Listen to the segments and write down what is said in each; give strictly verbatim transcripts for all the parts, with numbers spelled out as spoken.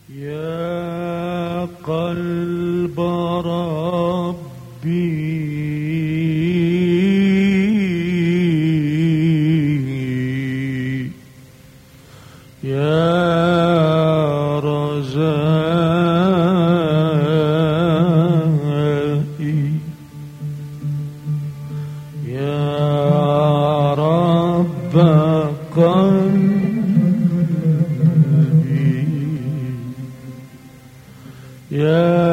يا قلب ربي يا رجائي يا رب قلبي يا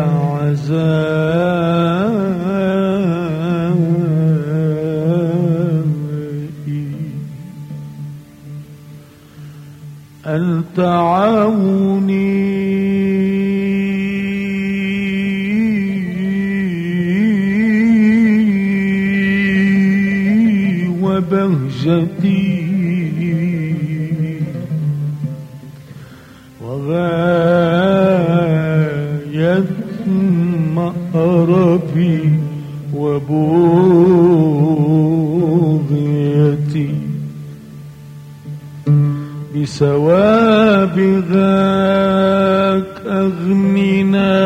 عزائي أنت عوني وبهجتي وغاية مأربي وبوغيتي بثواب ذاك أغننا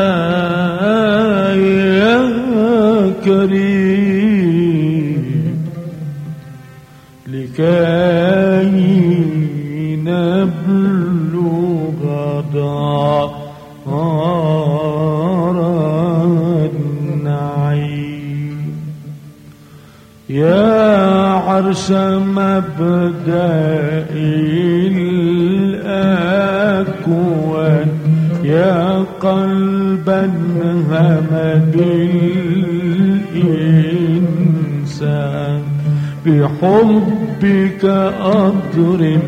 يا كريم لكي نبلغ دار النعيم يا عرش مبدأ الأكوان يا قلبا همد الإنسان بحبك أضرب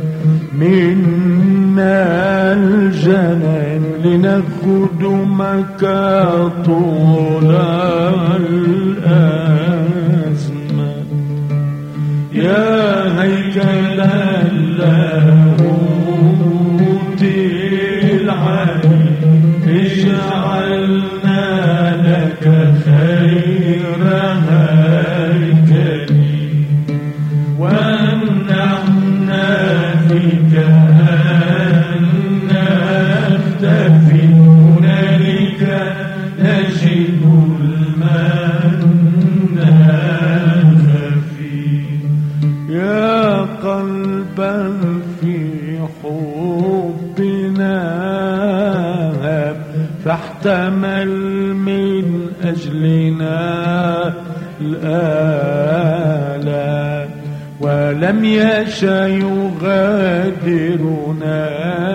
منا الجنان لنخدمك طول الأزمان يا هيكل اللاهوت العلي اجعلنا لك خير هيكل وامنحنا فيك أن نختفي هنالك نجد المن الخفي يا قلبا في حبنا فاحتمل من أجلنا الآلام ولم يشأ يغادرنا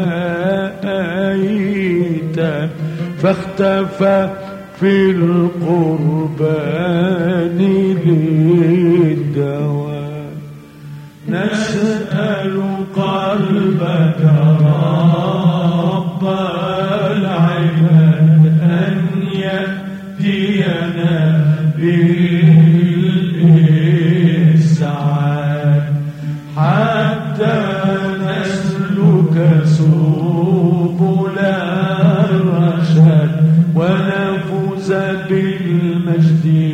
أيتا فاختفى في القربان للدواء نسأل قلبك رب العباد أن يهدينا بالإسعاد حتى نسلك سبل الرشاد ونفوز بالمجد